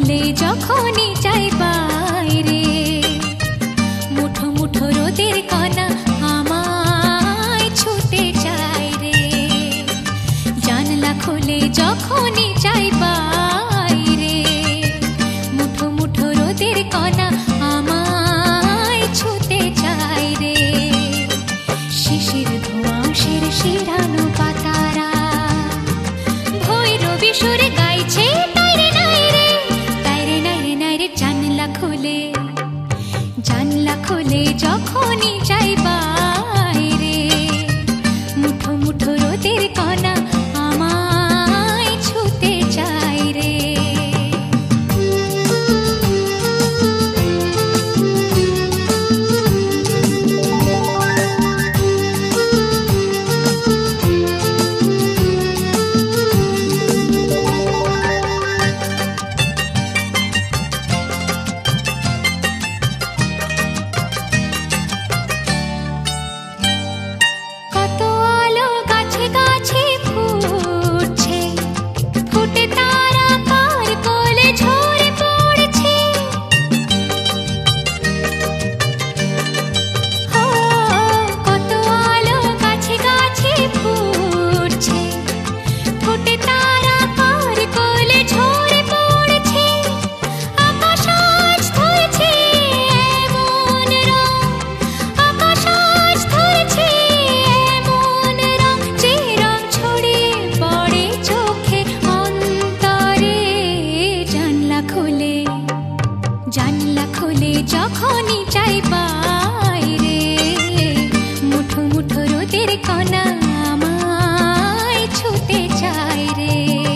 খুলে যখনই যাই বাইরে, মুঠো মুঠো রোদের কণা আমায় ছুতে চায় রে। জানলা খুলে যখনই যাই বাইরে, মুঠো মুঠো রোদের কণা আমায় ছুতে চায় রে। শিশির ধোঁয়াশের শিরানো পাতারা ভৈরবী সুরে গাইছে তাইরে নাই রে, তাইরে নাই রে নাই রে। জানলা খুলে যখনই যাই বাইরে, মুঠো মুঠো রোদের কণা আমায় ছুতে চায় রে। জানলা খুলে যখনই যাই বাইরে, মুঠো মুঠো রোদের কণা আমায় ছুতে চায় রে।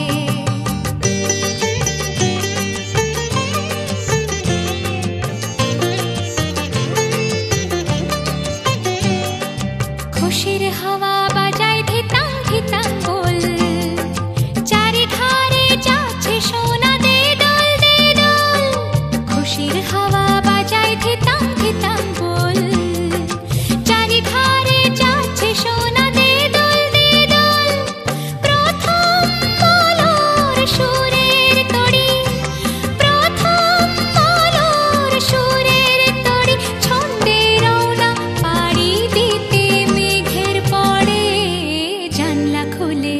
খুশির হাওয়া বাজায় ধিতাং ধিতাং বল, চারিধারে যাচ্ছে সোনা দে দল দে দল। খুশির হাওয়া বাজায় ধিতাং ধিতাং বল, চারিধারে যাচ্ছে সোনা দে দল দে দল। প্রথম মলর সুরের তড়ি, প্রথম মলর সুরের তড়ি, ছন্দে রওনা পাড়ি দিতে মেঘের পড়ে। জানলা খুলে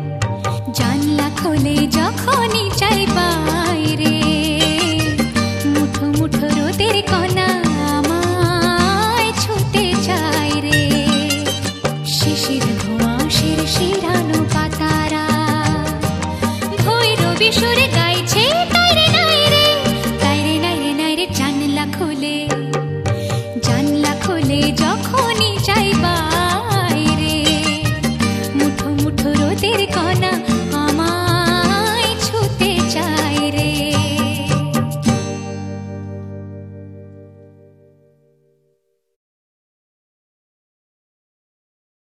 যখনই যাই বাইরে, মুঠো মুঠো রোদের কণা আমায় ছুতে চায় রে। শিশির ধোঁয়াশের শিরানো পাতারা ভৈরবী সুরে গাইছে তাইরে নাই রে, তাইরে নাই রে নাই রে। জানলা খুলে যখনই যাই বাইরে, মুঠো মুঠো রোদের কণা